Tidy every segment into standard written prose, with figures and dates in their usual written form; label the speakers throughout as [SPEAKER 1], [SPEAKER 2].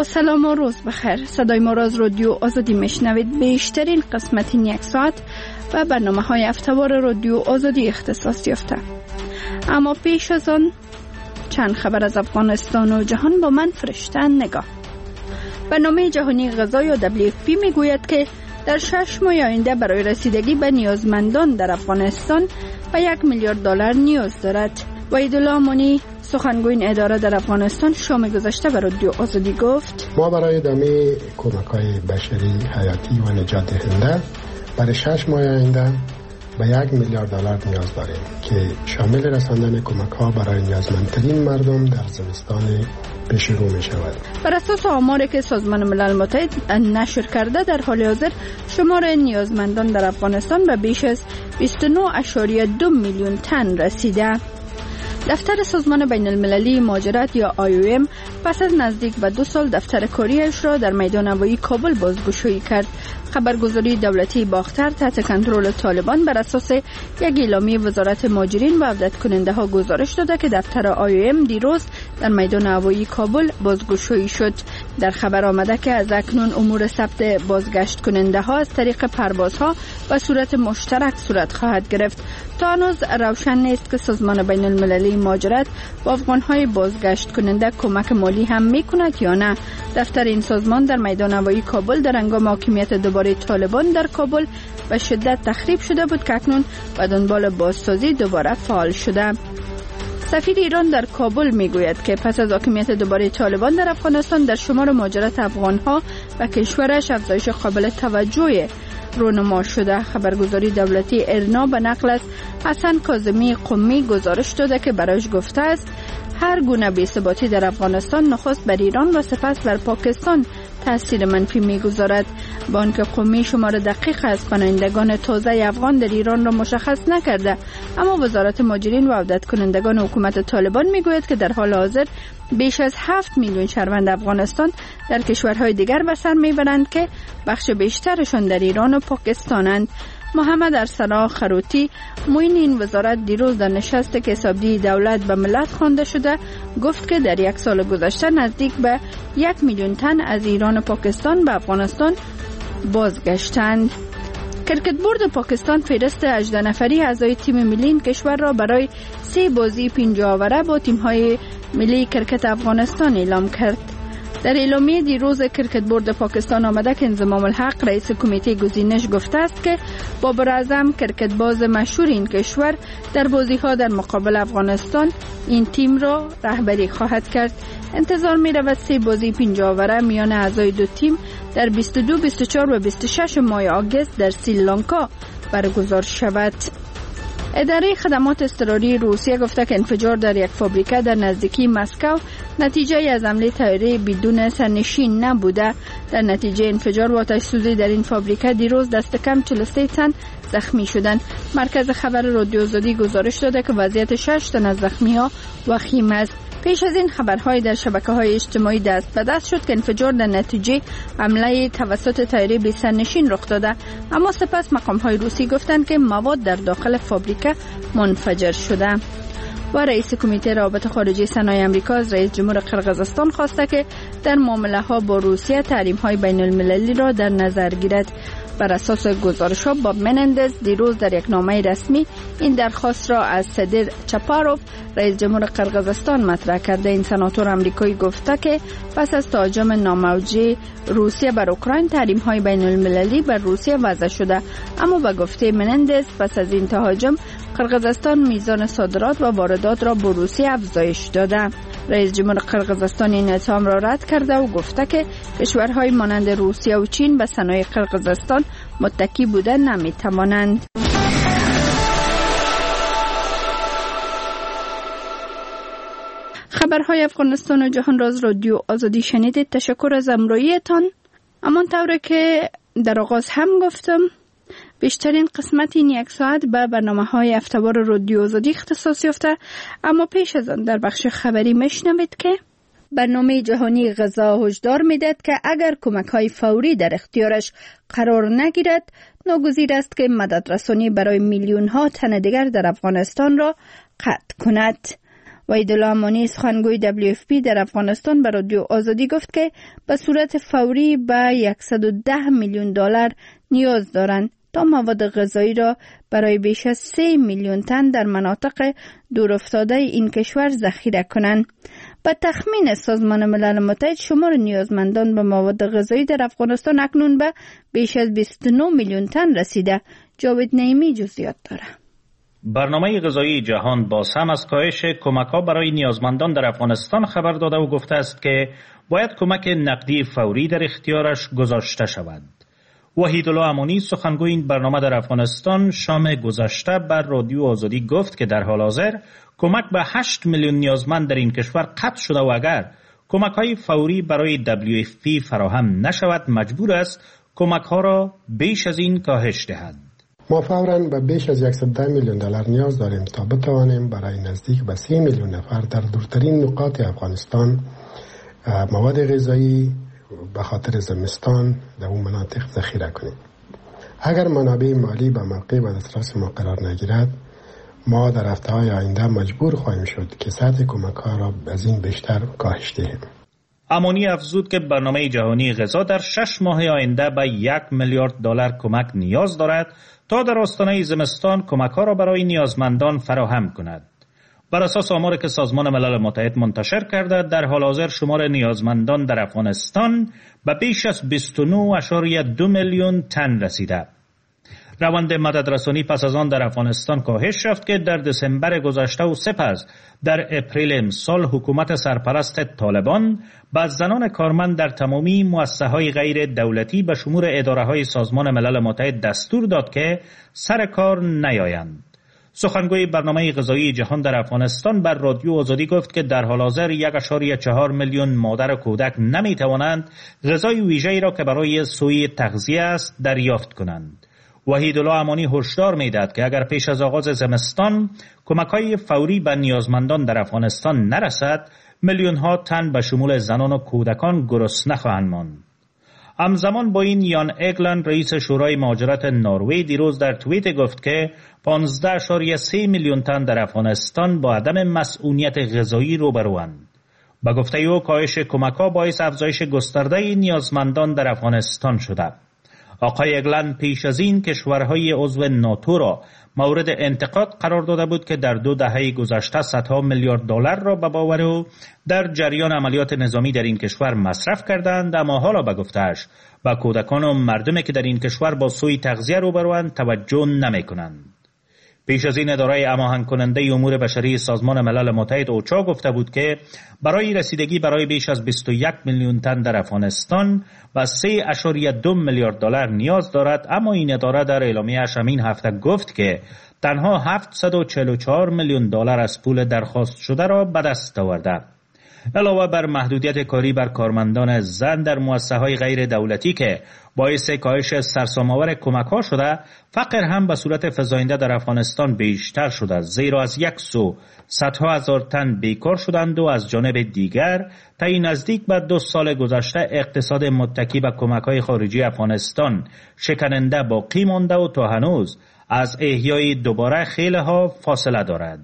[SPEAKER 1] سلام و روز بخیر. صدای ما را از رادیو آزادی میشنوید. بیشترین قسمت این یک ساعت و برنامه های هفته‌وار رادیو آزادی اختصاص یافته. اما پیش از آن چند خبر از افغانستان و جهان با من فرشته نگاه. برنامه جهانی غذا یا WFP میگوید که در 6 ماه آینده برای رسیدگی به نیازمندان در افغانستان به $1 میلیارد نیاز دارد. وحیدالله امانی سخنگوی این اداره در افغانستان شام گذشته به رادیو آزادی گفت
[SPEAKER 2] ما برای ادامه کمک‌های بشری، حیاتی و نجات دهنده برای 6 ماه آینده به $1 میلیارد نیاز داریم که شامل رساندن کمک‌ها برای نیازمندترین مردم در زمستان پیش رو می شود.
[SPEAKER 1] بر اساس آماری که سازمان ملل متحد نشر کرده، در حال حاضر شمار نیازمندان در افغانستان به بیش از 29.2 میلیون تن رسیده. دفتر سازمان بین المللی مهاجرت یا IOM پس از نزدیک به 2 سال دفتر کاریش را در میدان هوایی کابل بازگشایی کرد. خبرگزاری دولتی باختر تحت کنترل طالبان بر اساس یک اعلامیه وزارت مهاجرین و عودت کننده ها گزارش داده که دفتر IOM دیروز در میدان هوایی کابل بازگشایی شد. در خبر آمده که از اکنون امور ثبت بازگشت کننده ها از طریق پروازها و صورت مشترک صورت خواهد گرفت. تا هنوز روشن نیست که سازمان بین المللی مهاجرت با افغان‌های بازگشت کننده کمک مالی هم می‌کند یا نه. دفتر این سازمان در میدان هوایی کابل در هنگام حاکمیت دوباره طالبان در کابل به شدت تخریب شده بود که اکنون به دنبال بازسازی دوباره فعال شده. سفیر ایران در کابل میگوید که پس از حاکمیت دوباره طالبان در افغانستان در شمار مهاجرت افغان‌ها و کشورش افزایش قابل توجهی رونما شده. خبرگزاری دولتی ارنا به نقل از حسن کاظمی قمی گزارش داده که برایش گفته است هر گونه بی‌ثباتی در افغانستان نخست بر ایران و سپس بر پاکستان تاثیر منفی میگذارد. با آنکه قمی شمار دقیق از پناهندگان تازه افغان در ایران را مشخص نکرده، اما وزارت مهاجرین و عودت کنندگان حکومت طالبان میگوید که در حال حاضر بیش از 7 میلیون شهروند افغانستان در کشورهای دیگر به سر میبرند که بخش بیشترشان در ایران و پاکستانند. محمد ارسلان خروتی معین این وزارت دیروز در نشست که حسابدهی دولت به ملت خوانده شده گفت که در 1 سال گذشته نزدیک به 1 میلیون تن از ایران و پاکستان به افغانستان بازگشتند. کرکت بورد پاکستان فهرست 18 نفری اعضای تیم ملی این کشور را برای 3 بازی 5 آوره با تیم‌های ملی کرکت افغانستان اعلام کرد. در اعلامیه دیروز کرکت بورد پاکستان آمده که انضمام الحق رئیس کمیته گزینش گفته است که بابر اعظم کرکت باز مشهور این کشور در بازی‌ها در مقابل افغانستان این تیم را رهبری خواهد کرد. انتظار می‌رود 3 بازی 5 آوره میان اعضای دو تیم در 22، 24 و 26 ماه آگوست در سریلانکا برگزار شود. اداره خدمات اضطراری روسیه گفته که انفجار در یک فابریکه در نزدیکی مسکو نتیجه از حمله طیاره بدون سرنشین نبوده. در نتیجه انفجار و آتش سوزی در این فابریکه دیروز دست کم 43 تن زخمی شدند. مرکز خبر رادیو آزادی گزارش داده که وضعیت 6 تن از زخمی‌ها وخیم است. پیش از این خبرهای در شبکه‌های اجتماعی دست به دست شد که انفجار در نتیجه حمله توسط طیاره بی سرنشین رخ داده، اما سپس مقام‌های روسی گفتند که مواد در داخل فابریکه منفجر شده. و رئیس کمیته روابط خارجی سنای آمریکا از رئیس جمهور قرقیزستان خواسته که در معامله‌ها با روسیه تحریم‌های بین‌المللی را در نظر گیرد. بر اساس گزارش‌ها باب منندز دیروز در یک نامه رسمی این درخواست را از صدر چاپاروف رئیس جمهور قرقیزستان مطرح کرده. این سناتور آمریکایی گفته که پس از تهاجم ناموجه روسیه بر اوکراین تحریم‌های بین‌المللی بر روسیه وضع شده، اما به گفته منندز پس از این تهاجم قرقیزستان میزان صادرات و واردات را به روسیه افزایش داده. رئیس جمهور قرقیزستان این اتهام را رد کرده و گفته که کشورهای مانند روسیه و چین به صنایع قرقیزستان متکی بوده نمی‌توانند. خبرهای افغانستان و جهان را از رادیو آزادی شنیدید. تشکر از همراهیتان. همانطور که در آغاز هم گفتم بیشترین قسمت این 1 ساعت به برنامه‌های هفته‌وار رادیو آزادی اختصاص یافته، اما پیش از آن در بخش خبری میشنوید که برنامه جهانی غذا هشدار می‌دهد که اگر کمک‌های فوری در اختیارش قرار نگیرد ناگزیر است که مددرسانی برای میلیون‌ها تن دیگر در افغانستان را قطع کند. وحیدالله امانی سخنگوی WFP در افغانستان به رادیو آزادی گفت که به صورت فوری به $110 میلیون نیاز دارند تا مواد غذایی را برای بیش از 3 میلیون تن در مناطق دورافتاده این کشور ذخیره کنند. به تخمین سازمان ملل متحد شمار نیازمندان به مواد غذایی در افغانستان اکنون به بیش از 29 میلیون تن رسیده. جاوید نعیمی جزئیات دارد.
[SPEAKER 3] برنامه غذایی جهان باز هم از کاهش کمک‌ها برای نیازمندان در افغانستان خبر داده و گفته است که باید کمک نقدی فوری در اختیارش گذاشته شود. وحیدالله امانی سخنگوی این برنامه در افغانستان شام گذشته بر رادیو آزادی گفت که در حال حاضر کمک به 8 میلیون نیازمند در این کشور قطع شده و اگر کمک‌های فوری برای WFP فراهم نشود مجبور است کمک‌ها را بیش از این کاهش دهد.
[SPEAKER 2] ما فوراً به بیش از $110 میلیون نیاز داریم تا بتوانیم برای نزدیک به 30 میلیون نفر در دورترین نقاط افغانستان مواد غذایی به خاطر زمستان در اون مناطق ذخیره کنیم. اگر منابع مالی به موقع و دسترس ما قرار نگیرد ما در هفته‌های آینده مجبور خواهیم شد که سطح کمک‌ها را از این بیشتر کاهش دهیم.
[SPEAKER 3] امانی افزود که برنامه جهانی غذا در 6 ماه آینده به $1 میلیارد کمک نیاز دارد تا در آستانه زمستان کمک‌ها را برای نیازمندان فراهم کند. بر اساس آماری که سازمان ملل متحد منتشر کرده در حال حاضر شمار نیازمندان در افغانستان به بیش از 29.2 میلیون تن رسیده. روند مددرسانی پس از آن در افغانستان کاهش یافت که در دسامبر گذشته و سپس در اپریل امسال حکومت سرپرست طالبان به زنان کارمند در تمامی مؤسسه‌های غیر دولتی به شمول اداره‌های سازمان ملل متحد دستور داد که سر کار نیایند. سخنگوی برنامه غذایی جهان در افغانستان بر رادیو آزادی گفت که در حال حاضر 1.4 میلیون مادر و کودک نمی‌توانند غذای ویژه‌ای را که برای سوی تغذیه است دریافت کنند. وحیدالله امانی هشدار می‌دهد که اگر پیش از آغاز زمستان کمک‌های فوری به نیازمندان در افغانستان نرسد میلیون‌ها تن به شمول زنان و کودکان گرسنه خواهند ماند. همزمان با این یان اگلند رئیس شورای مهاجرت نروژ دیروز در توییت گفت که 15.3 میلیون تن در افغانستان با عدم مسئولیت غذایی روبروند. با گفته او کاهش کمک‌ها باعث افزایش گسترده نیازمندان در افغانستان شده. آقای اگلند پیش از این کشورهای عضو ناتو را مورد انتقاد قرار داده بود که در 2 دهه گذشته صدها میلیارد دلار را به باور او در جریان عملیات نظامی در این کشور مصرف کردند، اما حالا به گفته‌اش به کودکان و مردمی که در این کشور با سوء تغذیه روبروند توجه نمی‌کنند. پیش از این اداره هماهنگ کننده امور بشری سازمان ملل متحد اوچا گفته بود که برای رسیدگی برای بیش از 21 میلیون تن در افغانستان و 3.2 میلیارد دلار نیاز دارد، اما این اداره در اعلامیه‌اش همین هفته گفت که تنها 744 میلیون دلار از پول درخواست شده را به دست آورده. علاوه بر محدودیت کاری بر کارمندان زن در مؤسسه‌های غیر دولتی که باعث کاهش سرسام‌آور کمک‌ها شده، فقر هم به صورت فزاینده در افغانستان بیشتر شده، زیرا از یک سو صدها هزار تن بیکار شدند و از جانب دیگر تا نزدیک به 2 سال گذشته اقتصاد متکی به کمک‌های خارجی افغانستان شکننده باقی مانده و تا هنوز از احیای دوباره خیلی ها فاصله دارد.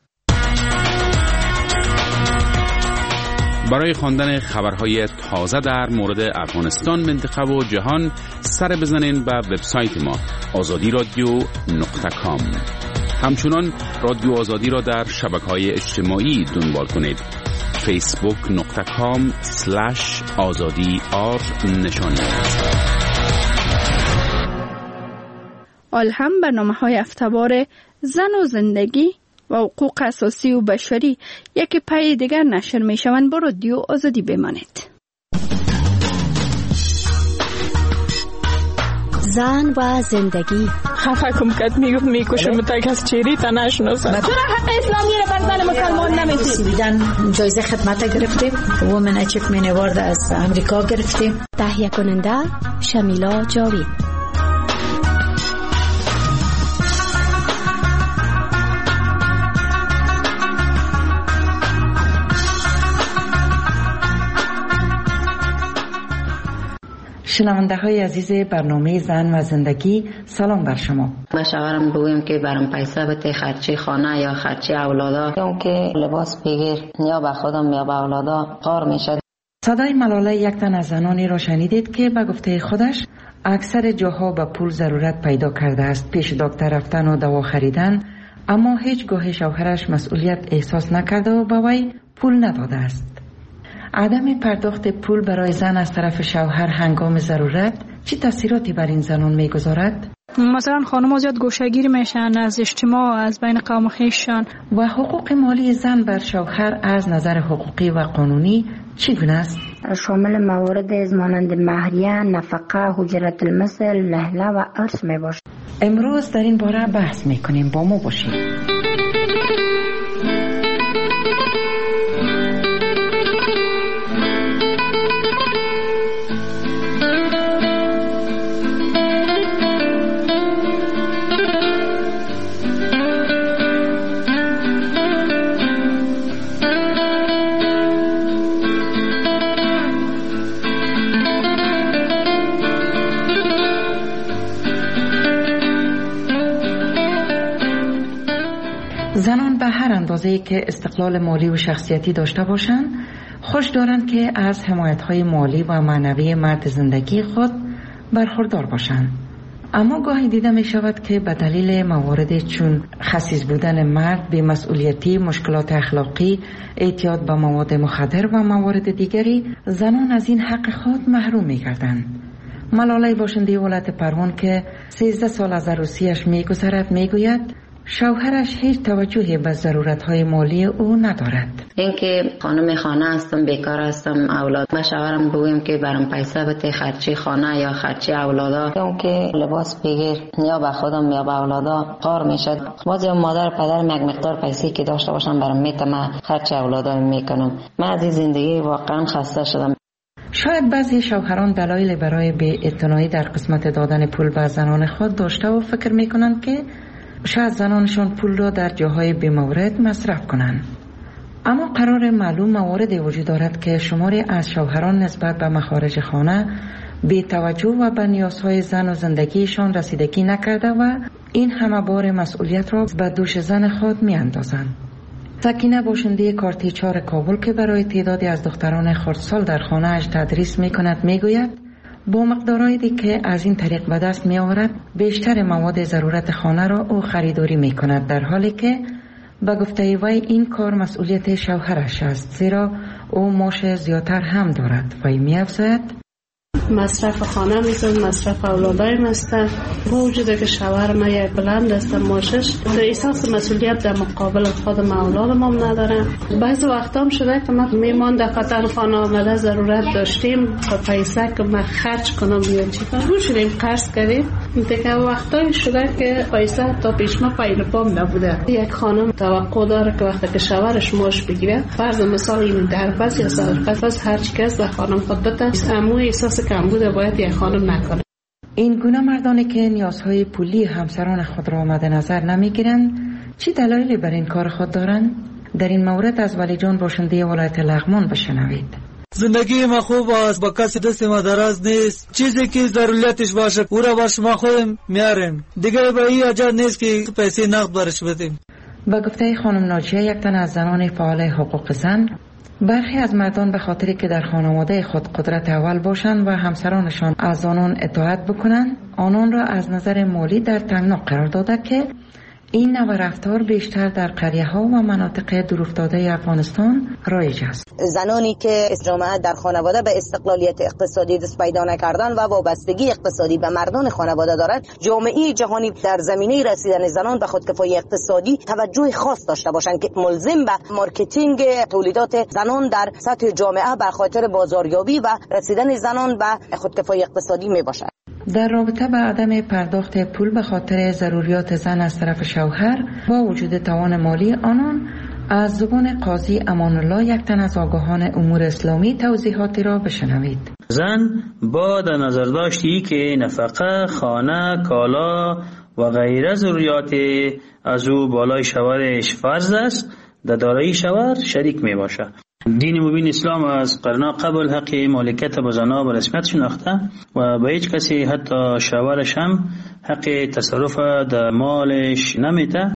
[SPEAKER 4] برای خواندن خبرهای تازه در مورد افغانستان، منطقه و جهان سر بزنین به وبسایت ما azadi.radio.com. همچنان رادیو آزادی را در شبکه‌های اجتماعی دنبال کنید. facebook.com/azadi_r
[SPEAKER 1] آل هم برنامه‌های هفته‌وار زن و زندگی و حقوق اساسی و بشری یکی پای دیگر نشر می شوند. با رادیو آزادی بمانید.
[SPEAKER 5] زن و زندگی.
[SPEAKER 6] خفه کم کد میکشم تا کس چیری تا نشناسد.
[SPEAKER 5] چرا حق اسلامی را بر زن مسلمان نمیدید؟ سویدن جایزه خدمت گرفتیم، وومن اچیومنت اوارد از امریکا گرفتیم. تهیه کننده شمیلا جاوید.
[SPEAKER 7] شنونده های عزیز برنامه زن و زندگی، سلام بر شما.
[SPEAKER 8] من شوهرم بگویم که برام پیسه بده خرچی خانه یا خرچی اولادا، اون که لباس بگیر یا به خودم یا به اولادا قار میشه.
[SPEAKER 7] صدای ملاله یک تن از زنانی را شنیدید که به گفته خودش اکثر جاها به پول ضرورت پیدا کرده است پیش دکتر رفتن و دوا خریدن، اما هیچگاه شوهرش مسئولیت احساس نکرده و به وی پول نداده است. عدم پرداخت پول برای زن از طرف شوهر هنگام ضرورت چه تاثیراتی بر این زنان میگذارد؟
[SPEAKER 6] مثلا خانم‌ها زیاد گوشه‌گیر میشن از اجتماع، از بین قوم خویششان.
[SPEAKER 7] و حقوق مالی زن بر شوهر از نظر حقوقی و قانونی چگونه است؟
[SPEAKER 9] شامل موارد مانند مهریه، نفقه، حجرت المثل، لهله و ارث میباشد.
[SPEAKER 7] امروز در این باره بحث میکنیم، با ما باشید. زنان به هر اندازه‌ای که استقلال مالی و شخصیتی داشته باشند، خوش دارند که از حمایت‌های مالی و معنوی مرد زندگی خود برخوردار باشند. اما گاهی دیده می شود که به دلیل موارد چون خسیس بودن مرد، بی‌مسئولیتی، مشکلات اخلاقی، اعتیاد به مواد مخدر و موارد دیگری، زنان از این حق خود محروم می گردند. ملاله باشنده ولایت پروان که 13 سال از عروسیش می گذرد می گوید شوهرش هیچ توجهی به ضرورت‌های مالی او ندارد.
[SPEAKER 8] اینکه خانم خانه هستم، بیکار هستم، اولاد. من شوهرم بگویم که برام پیسه بده خرچی خانه یا خرچی اولادا، اون که لباس بگیر یا به خودم یا به اولادا قار میشه. باز مادر پدرم یک مقدار پیسه که داشته باشم برام میتونم خرچی اولادا میکنم. من از این زندگی واقعا خسته شدم.
[SPEAKER 7] شاید بعضی شوهران دلایل برای بی‌اعتنایی در قسمت دادن پول به زنان خود داشته و فکر میکنند که شاید زنانشان پول را در جاهای بی‌مورد مصرف کنند. اما قرار معلوم مواردی وجود دارد که شماری از شوهران نسبت به مخارج خانه بی توجه و به نیازهای زن و زندگیشان رسیدگی نکرده و این همه بار مسئولیت را به دوش زن خود می اندازند. سکینه باشنده کارتی 4 کابل که برای تعدادی از دختران خردسال در خانه‌اش تدریس می کند می گوید با مقدارهایی که از این طریق به دست می آورد بیشتر مواد ضرورت خانه را او خریداری می کند، در حالی که به گفته وی این کار مسئولیت شوهرش است، زیرا او معاش زیادتر هم دارد. وی می افزاید
[SPEAKER 10] مصرف خانه میتون، مصرف اولادایم است. با وجود که شوهر ما یک بلند است معاشش، احساس مسئولیت در مقابل خودم اولادم هم ندارم. بعضی وقتا هم شده که من میمان در قطر خانه آمده ضرورت داشتیم پیسه که من خرج کنم یا چی کنم رو شدیم قرض کردیم. دیگه وقتایی شده که پیسه تا پیش ما پایین پام نبوده. یک خانم توقع داره که وقتی که شوهرش معاش بگیره، فرض مثال این درپس یا سرپس هر چی کس به خانم خود بده، اما احساس کمبود باید یک خانم نکنه.
[SPEAKER 7] این گونه مردانی که نیازهای پولی همسران خود را مد نظر نمیگیرند چی دلایلی بر این کار خود دارند؟ در این مورد از ولی جان باشنده ولایت لغمان بشنوید.
[SPEAKER 11] زندگی ما خوب است، با کسی دست ما دراز نیست. چیزی که ضرورتش باشه او را باش ما خودم میاریم، دیگه به این اجازه نیست که پیسه نقد برش بدیم.
[SPEAKER 7] با گفته خانم ناجیه، یک تن از زنان فعال حقوق زن، برخی از مردان به خاطری که در خانواده خود قدرت اول باشند و همسرانشان از آنان اطاعت بکنند، آنان را از نظر مالی در تنگنا قرار داده که این نوع رفتار بیشتر در قریه ها و مناطق دورافتاده افغانستان رایج است.
[SPEAKER 12] زنانی که جامعه در خانواده به استقلالیت اقتصادی دست پیدا نکردن و وابستگی اقتصادی به مردان خانواده دارند، جامعه جهانی در زمینه رسیدن زنان به خودکفایی اقتصادی توجه خاص داشته باشند که ملزم به مارکتینگ تولیدات زنان در سطح جامعه به خاطر بازاریابی و رسیدن زنان به خودکفایی اقتصادی می باشند.
[SPEAKER 7] در رابطه با عدم پرداخت پول به خاطر ضروریات زن از طرف شوهر، با وجود توان مالی آنان، از زبان قاضی امان الله، یک تن از آگاهان امور اسلامی، توضیحاتی را بشنوید.
[SPEAKER 13] زن با در نظر داشتی که نفقه، خانه، کالا و غیره ضروریات از او بالای شوهرش فرض است، در دارایی شوهر شریک می باشه. دین مبین اسلام از قرن قبل حق مالکیت به زنها به رسمیت شناخته و به هیچ کسی حتی شوهرش هم حق تصرف در مالش نمیده.